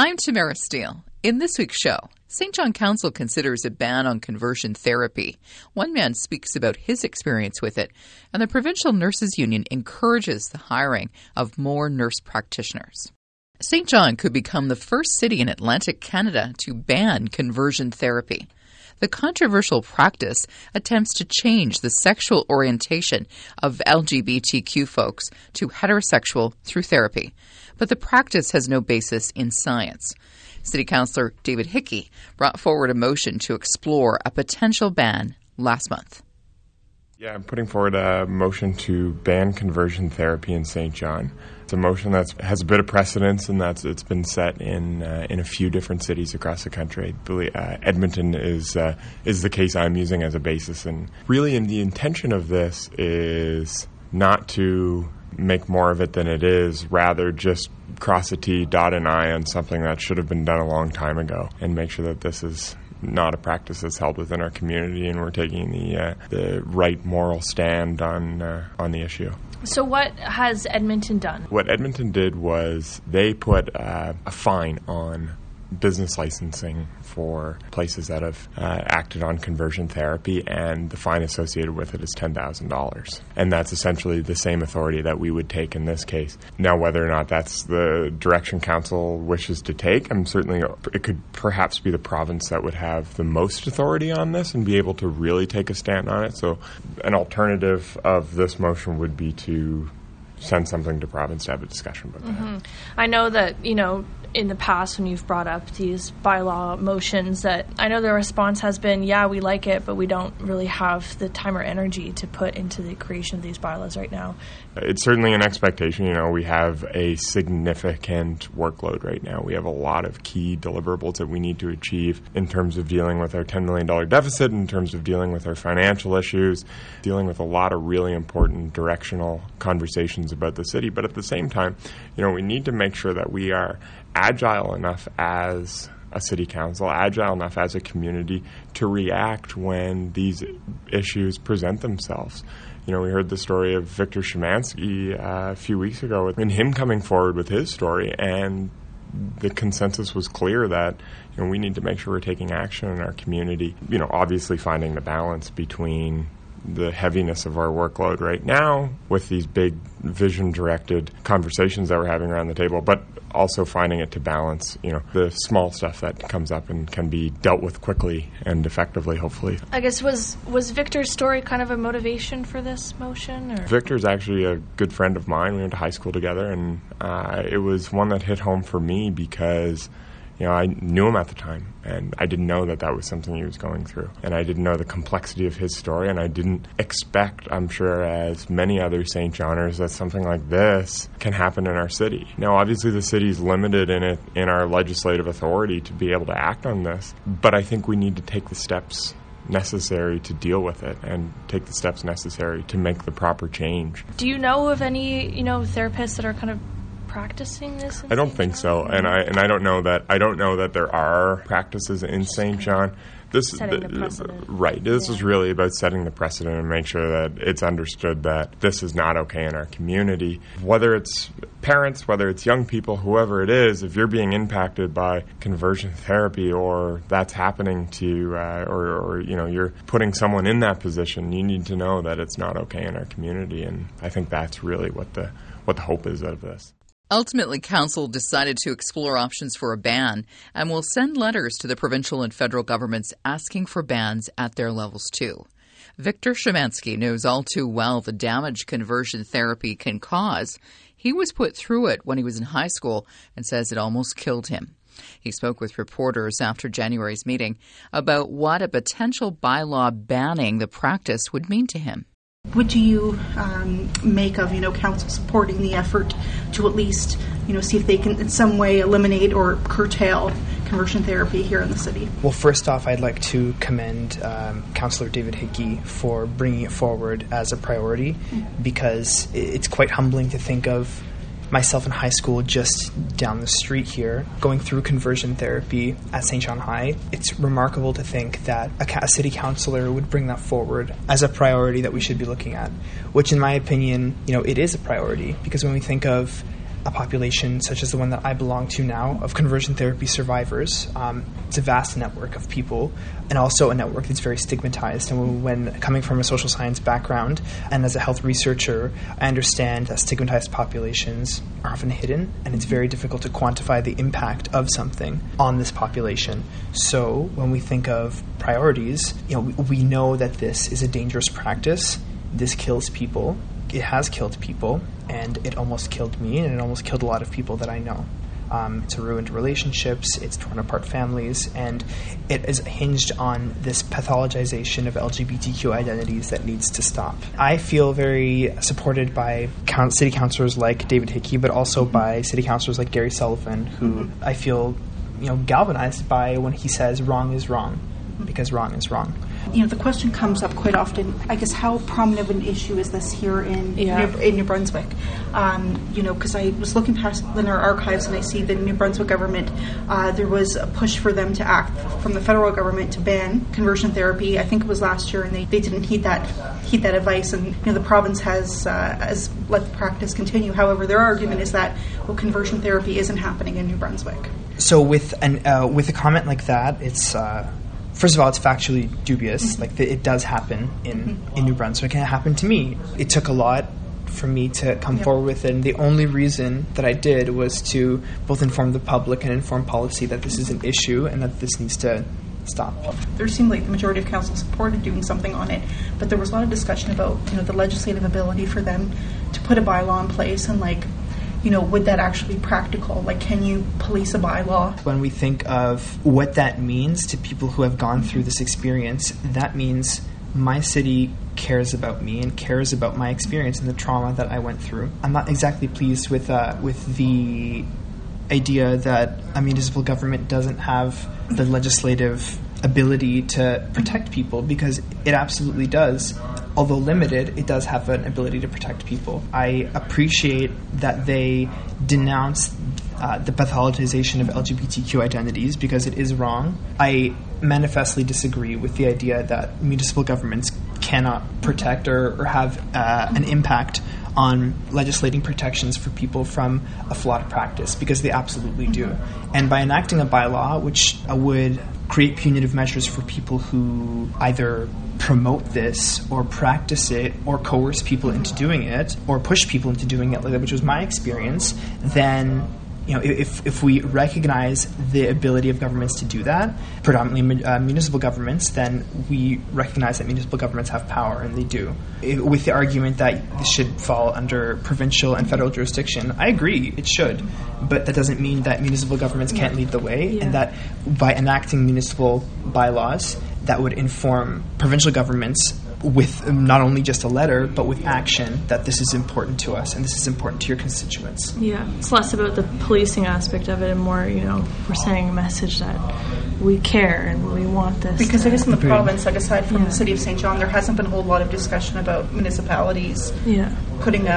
I'm Tamara Steele. In this week's show, St. John Council considers a ban on conversion therapy. One man speaks about his experience with it, and the Provincial Nurses Union encourages the hiring of more nurse practitioners. St. John could become the first city in Atlantic Canada to ban conversion therapy. The controversial practice attempts to change the sexual orientation of LGBTQ folks to heterosexual through therapy, but the practice has no basis in science. City Councillor David Hickey brought forward a motion to explore a potential ban last month. Yeah, I'm putting forward a motion to ban conversion therapy in St. John. It's a motion that has a bit of precedence, and it's been set in a few different cities across the country. I believe Edmonton is the case I'm using as a basis, and really, the intention of this is not to make more of it than it is, rather just cross a T, dot an I on something that should have been done a long time ago, and make sure that this is not a practice that's held within our community, and we're taking the right moral stand on the issue. So what has Edmonton done? What Edmonton did was they put a fine on business licensing for places that have acted on conversion therapy, and the fine associated with it is $10,000. And that's essentially the same authority that we would take in this case. Now, whether or not that's the direction council wishes to take, it could perhaps be the province that would have the most authority on this and be able to really take a stand on it. So an alternative of this motion would be to send something to province to have a discussion about that. I know that, in the past when you've brought up these bylaw motions, that I know the response has been, yeah, we like it, but we don't really have the time or energy to put into the creation of these bylaws right now. It's certainly an expectation. We have a significant workload right now. We have a lot of key deliverables that we need to achieve in terms of dealing with our $10 million deficit, in terms of dealing with our financial issues, dealing with a lot of really important directional conversations about the city. But at the same time, we need to make sure that we are agile enough as a city council, agile enough as a community to react when these issues present themselves. We heard the story of Victor Szymanski a few weeks ago, and him coming forward with his story, and the consensus was clear that we need to make sure we're taking action in our community. Obviously finding the balance between the heaviness of our workload right now with these big vision-directed conversations that we're having around the table, but also finding it to balance, the small stuff that comes up and can be dealt with quickly and effectively, hopefully. I guess, was Victor's story kind of a motivation for this motion? Or? Victor's actually a good friend of mine. We went to high school together, and it was one that hit home for me because I knew him at the time, and I didn't know that was something he was going through. And I didn't know the complexity of his story, and I didn't expect, I'm sure, as many other St. Johners, that something like this can happen in our city. Now, obviously, the city's limited in our legislative authority to be able to act on this, but I think we need to take the steps necessary to deal with it and take the steps necessary to make the proper change. Do you know of any, therapists that are kind of practicing this? I don't think so, and I don't know that there are practices in St. John. Setting the precedent. Right. This is really about setting the precedent and make sure that it's understood that this is not okay in our community. Whether it's parents, whether it's young people, whoever it is, if you're being impacted by conversion therapy, or that's happening to you, or you're putting someone in that position, you need to know that it's not okay in our community. And I think that's really what the hope is out of this. Ultimately, Council decided to explore options for a ban and will send letters to the provincial and federal governments asking for bans at their levels too. Victor Szymanski knows all too well the damage conversion therapy can cause. He was put through it when he was in high school and says it almost killed him. He spoke with reporters after January's meeting about what a potential bylaw banning the practice would mean to him. What do you make of, council supporting the effort to at least, see if they can in some way eliminate or curtail conversion therapy here in the city? Well, first off, I'd like to commend Councillor David Hickey for bringing it forward as a priority, because it's quite humbling to think of myself in high school just down the street here going through conversion therapy at St. John High. It's remarkable to think that a city councillor would bring that forward as a priority that we should be looking at, which in my opinion, it is a priority, because when we think of a population such as the one that I belong to now of conversion therapy survivors, it's a vast network of people, and also a network that's very stigmatized. And when coming from a social science background and as a health researcher, I understand that stigmatized populations are often hidden, and it's very difficult to quantify the impact of something on this population. So when we think of priorities, we know that this is a dangerous practice. This kills people. It has killed people, and it almost killed me, and it almost killed a lot of people that I know. It's ruined relationships, it's torn apart families, and it is hinged on this pathologization of LGBTQ identities that needs to stop. I feel very supported by city councillors like David Hickey, but also by city councillors like Gary Sullivan, who I feel galvanized by when he says wrong is wrong, because wrong is wrong. The question comes up quite often, I guess, how prominent of an issue is this here in New Brunswick? Because I was looking past in our archives and I see the New Brunswick government, there was a push for them to act from the federal government to ban conversion therapy. I think it was last year, and they didn't heed that advice, and the province has let the practice continue. However, their argument is that conversion therapy isn't happening in New Brunswick. So with a comment like that, it's first of all, it's factually dubious. Mm-hmm. It does happen in New Brunswick, and it happened to me. It took a lot for me to come forward with it, and the only reason that I did was to both inform the public and inform policy that this is an issue and that this needs to stop. There seemed like the majority of council supported doing something on it, but there was a lot of discussion about the legislative ability for them to put a bylaw in place, and would that actually be practical? Can you police a bylaw? When we think of what that means to people who have gone through this experience, that means my city cares about me and cares about my experience and the trauma that I went through. I'm not exactly pleased with the idea that a municipal government doesn't have the legislative ability to protect people, because it absolutely does. Although limited, it does have an ability to protect people. I appreciate that they denounce the pathologization of LGBTQ identities, because it is wrong. I manifestly disagree with the idea that municipal governments cannot protect or have an impact on legislating protections for people from a flawed practice, because they absolutely do. And by enacting a bylaw which would create punitive measures for people who either promote this or practice it or coerce people into doing it or push people into doing it, which was my experience, then if we recognize the ability of governments to do that, predominantly municipal governments, then we recognize that municipal governments have power, and they do. With the argument that this should fall under provincial and federal jurisdiction, I agree, it should. But that doesn't mean that municipal governments can't lead the way, and that by enacting municipal bylaws, that would inform provincial governments with not only just a letter, but with action, that this is important to us and this is important to your constituents. Yeah, it's less about the policing aspect of it and more, we're sending a message that we care and we want this. Because I guess in the province, aside from the city of St. John, there hasn't been a whole lot of discussion about municipalities putting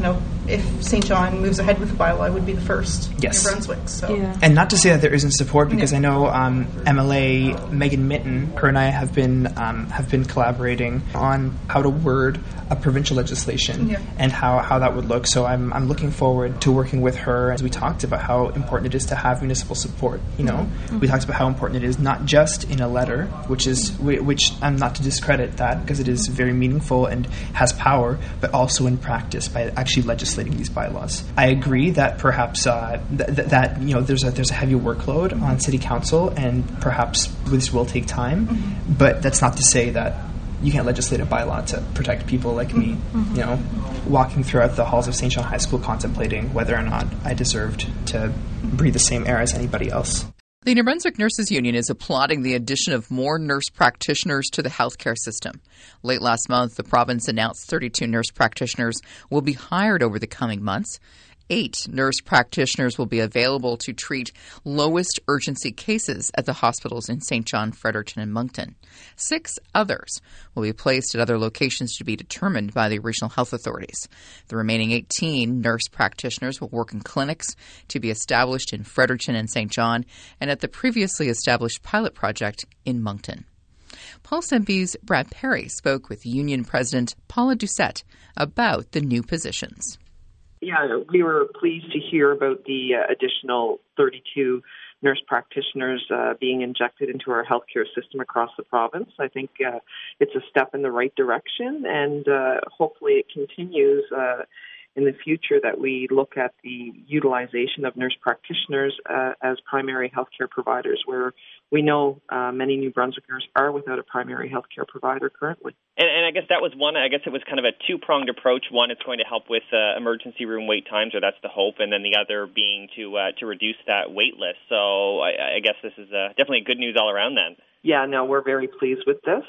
if St. John moves ahead with the bylaw, it would be the first in New Brunswick. So. Yeah. And not to say that there isn't support, because I know MLA Megan Mitten, her and I have been collaborating on how to word a provincial legislation and how that would look. So I'm looking forward to working with her, as we talked about how important it is to have municipal support. We talked about how important it is not just in a letter, which I'm not to discredit that, because it is very meaningful and has power, but also in practice by actually legislating these bylaws. I agree that perhaps there's a heavy workload on city council, and perhaps this will take time, but that's not to say that you can't legislate a bylaw to protect people like me, walking throughout the halls of St. John High School contemplating whether or not I deserved to breathe the same air as anybody else. The New Brunswick Nurses Union is applauding the addition of more nurse practitioners to the healthcare system. Late last month, the province announced 32 nurse practitioners will be hired over the coming months. 8 nurse practitioners will be available to treat lowest urgency cases at the hospitals in St. John, Fredericton, and Moncton. 6 others will be placed at other locations to be determined by the regional health authorities. The remaining 18 nurse practitioners will work in clinics to be established in Fredericton and St. John and at the previously established pilot project in Moncton. Pulse MP's Brad Perry spoke with Union President Paula Doucette about the new positions. Yeah, we were pleased to hear about the additional 32 nurse practitioners being injected into our healthcare system across the province. I think it's a step in the right direction, and hopefully it continues in the future that we look at the utilization of nurse practitioners as primary healthcare providers, where we know many New Brunswickers are without a primary healthcare provider currently. And I guess that was one. I guess it was kind of a two-pronged approach. One, it's going to help with emergency room wait times, or that's the hope, and then the other being to reduce that wait list. So I guess this is definitely good news all around then. Yeah, no, we're very pleased with this,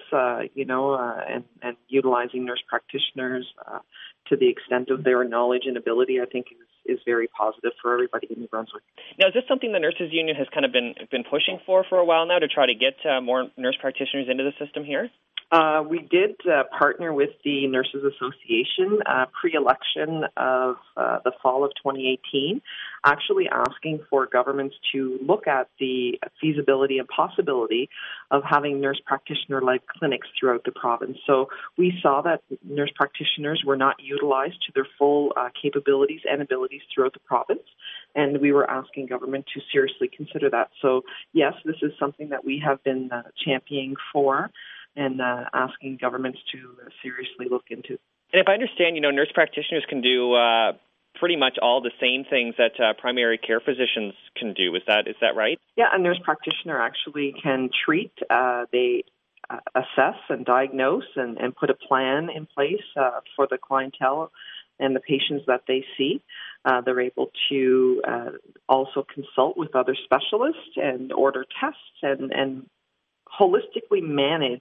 and utilizing nurse practitioners to the extent of their knowledge and ability, I think is very positive for everybody in New Brunswick. Now, is this something the Nurses Union has kind of been pushing for a while now to try to get more nurse practitioners into the system here? We did partner with the Nurses Association pre-election of the fall of 2018, actually asking for governments to look at the feasibility and possibility of having nurse practitioner-led clinics throughout the province. So we saw that nurse practitioners were not utilized to their full capabilities and abilities throughout the province, and we were asking government to seriously consider that. So yes, this is something that we have been championing for, and asking governments to seriously look into. And if I understand, nurse practitioners can do pretty much all the same things that primary care physicians can do. Is that right? Yeah, a nurse practitioner actually can treat. They assess and diagnose and put a plan in place for the clientele and the patients that they see. They're able to also consult with other specialists and order tests and holistically manage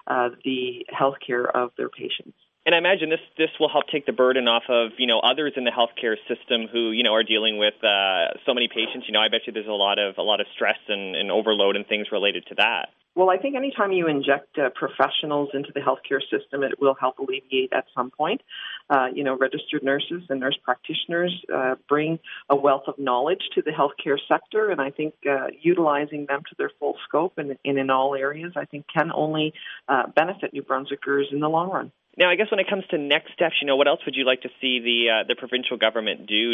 the healthcare of their patients. And I imagine this will help take the burden off of others in the healthcare system who are dealing with so many patients. I bet you there's a lot of stress and overload and things related to that. Well, I think anytime you inject professionals into the healthcare system, it will help alleviate at some point. Registered nurses and nurse practitioners bring a wealth of knowledge to the healthcare sector, and I think utilizing them to their full scope and in all areas, I think can only benefit New Brunswickers in the long run. Now, I guess when it comes to next steps, what else would you like to see the provincial government do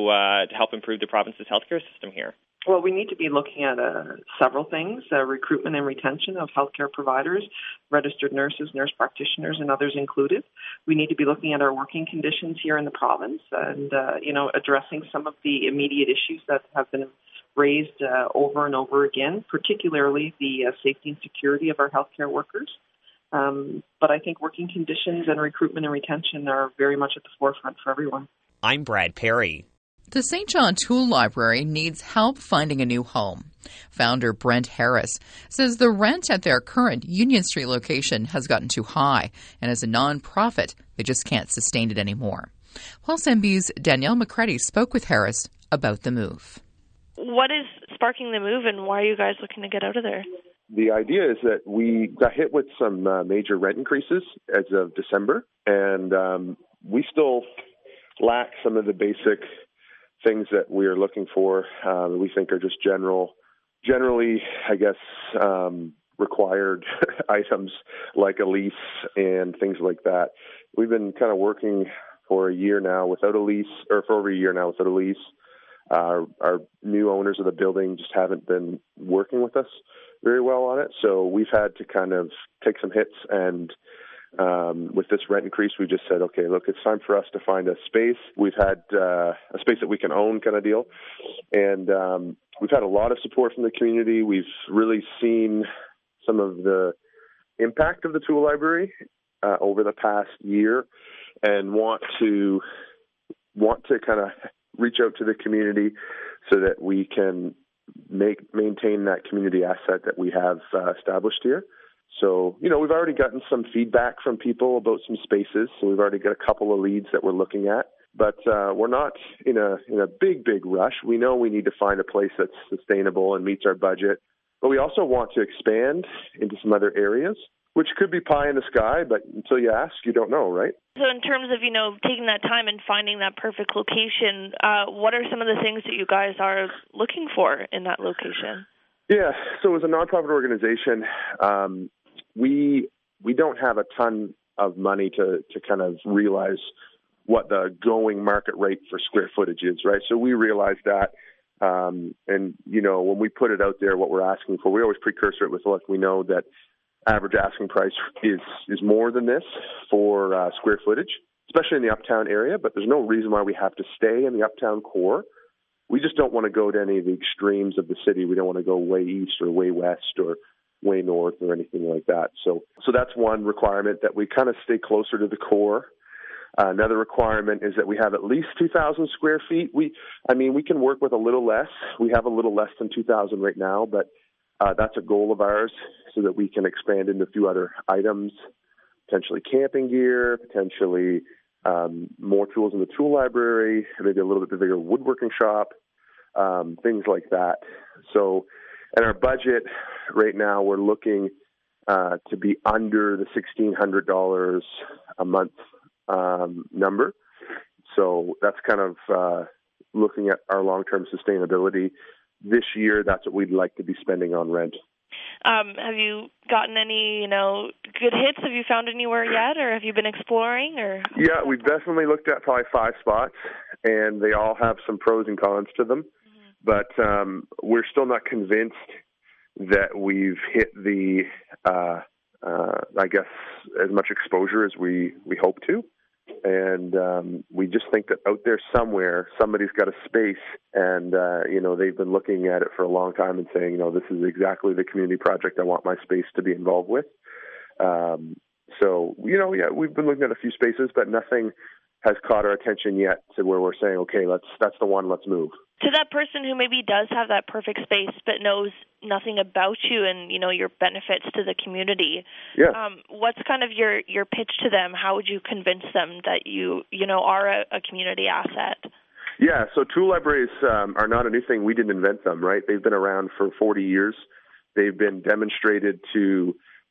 to help improve the province's healthcare system here? Well, we need to be looking at several things, recruitment and retention of healthcare providers, registered nurses, nurse practitioners, and others included. We need to be looking at our working conditions here in the province and, addressing some of the immediate issues that have been raised over and over again, particularly the safety and security of our healthcare workers. But I think working conditions and recruitment and retention are very much at the forefront for everyone. I'm Brad Perry. The St. John Tool Library needs help finding a new home. Founder Brent Harris says the rent at their current Union Street location has gotten too high, and as a non-profit, they just can't sustain it anymore. Pulse MB's Danielle McCready spoke with Harris about the move. What is sparking the move, and why are you guys looking to get out of there? The idea is that we got hit with some major rent increases as of December, and we still lack some of the basic things that we are looking for. We think are just generally, I guess, required items like a lease and things like that. We've been kind of working for a year now without a lease, or for over a year now without a lease. Our new owners of the building just haven't been working with us very well on it, so we've had to kind of take some hits, and with this rent increase, we just said, okay, look, it's time for us to find a space. We've had a space that we can own kind of deal, and we've had a lot of support from the community. We've really seen some of the impact of the Tool Library over the past year, and want to kind of reach out to the community so that we can maintain that community asset that we have established here. So, we've already gotten some feedback from people about some spaces. So we've already got a couple of leads that we're looking at. But we're not in a big rush. We know we need to find a place that's sustainable and meets our budget. But we also want to expand into some other areas, which could be pie in the sky, but until you ask, you don't know, right? So in terms of, taking that time and finding that perfect location, what are some of the things that you guys are looking for in that location? Yeah, so as a nonprofit organization, we don't have a ton of money to kind of realize what the going market rate for square footage is, right? So we realized that. And, you know, when we put it out there, what we're asking for, we always precursor it with, look, we know that average asking price is more than this for square footage, especially in the uptown area, but there's no reason why we have to stay in the uptown core. We just don't want to go to any of the extremes of the city. We don't want to go way east or way west or way north or anything like that. So that's one requirement, that we kind of stay closer to the core. Another requirement is that we have at least 2,000 square feet. We can work with a little less. We have a little less than 2,000 right now, but that's a goal of ours so that we can expand into a few other items, potentially camping gear, potentially more tools in the tool library, maybe a little bit bigger woodworking shop, things like that. So, and our budget right now, we're looking to be under the $1,600 a month number. So that's kind of looking at our long-term sustainability. This year, that's what we'd like to be spending on rent. Have you gotten any, good hits? Have you found anywhere yet, or have you been exploring? Or yeah, we've definitely looked at probably 5 spots, and they all have some pros and cons to them. Mm-hmm. But we're still not convinced that we've hit the, I guess, as much exposure as we hope to. And we just think that out there somewhere, somebody's got a space, and, they've been looking at it for a long time and saying, this is exactly the community project I want my space to be involved with. We've been looking at a few spaces, but nothing has caught our attention yet to where we're saying, okay, that's the one, let's move. To that person who maybe does have that perfect space but knows nothing about you and, your benefits to the community, what's kind of your pitch to them? How would you convince them that you are a community asset? Yeah, so tool libraries are not a new thing. We didn't invent them, right? They've been around for 40 years. They've been demonstrated to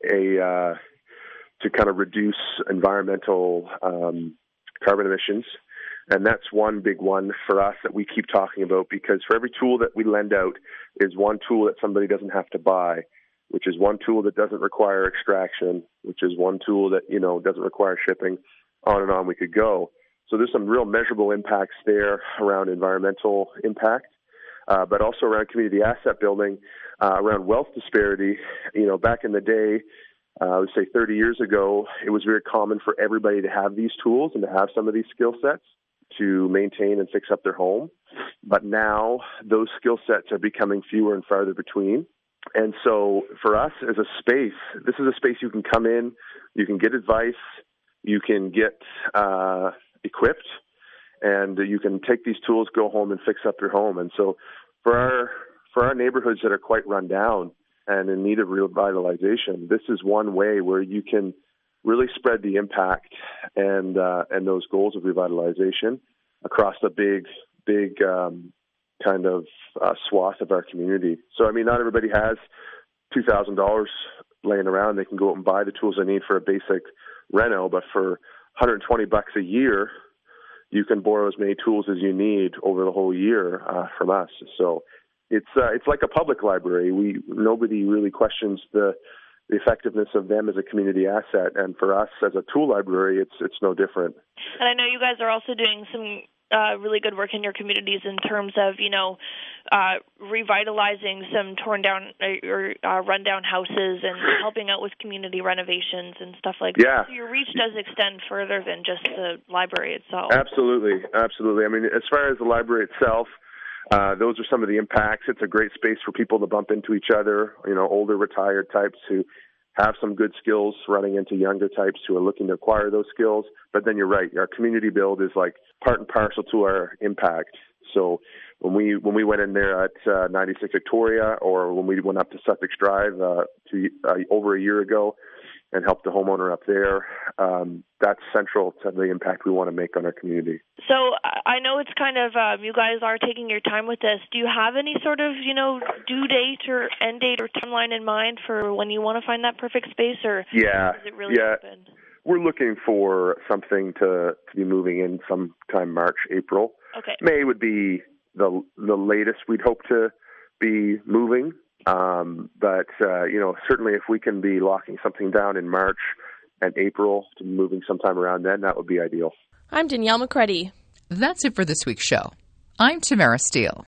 kind of reduce environmental carbon emissions. And that's one big one for us that we keep talking about, because for every tool that we lend out is one tool that somebody doesn't have to buy, which is one tool that doesn't require extraction, which is one tool that, doesn't require shipping, on and on we could go. So there's some real measurable impacts there around environmental impact, but also around community asset building, around wealth disparity. Back in the day, I would say 30 years ago, it was very common for everybody to have these tools and to have some of these skill sets to maintain and fix up their home. But now those skill sets are becoming fewer and farther between. And so for us as a space, this is a space you can come in, you can get advice, you can get equipped, and you can take these tools, go home and fix up your home. And so for our neighborhoods that are quite run down and in need of revitalization, this is one way where you can really spread the impact and those goals of revitalization across a big kind of swath of our community. So, not everybody has $2,000 laying around. They can go out and buy the tools they need for a basic reno, but for $120 a year, you can borrow as many tools as you need over the whole year from us. So it's like a public library. Nobody really questions the effectiveness of them as a community asset, and for us as a tool library, it's no different. And I know you guys are also doing some really good work in your communities in terms of revitalizing some torn down or rundown houses and helping out with community renovations and stuff like that. So your reach does extend further than just the library itself. Absolutely. As far as the library itself, those are some of the impacts. It's a great space for people to bump into each other, older retired types who have some good skills running into younger types who are looking to acquire those skills. But then you're right, our community build is like part and parcel to our impact. So when we went in there at 96 Victoria, or when we went up to Sussex Drive over a year ago and helped the homeowner up there, that's central to the impact we want to make on our community. So I know it's kind of, you guys are taking your time with this. Do you have any sort of, due date or end date or timeline in mind for when you want to find that perfect space, or is it really open? We're looking for something to be moving in sometime March, April. Okay. May would be the latest we'd hope to be moving. But certainly if we can be locking something down in March and April to moving sometime around then, that would be ideal. I'm Danielle McCready. That's it for this week's show. I'm Tamara Steele.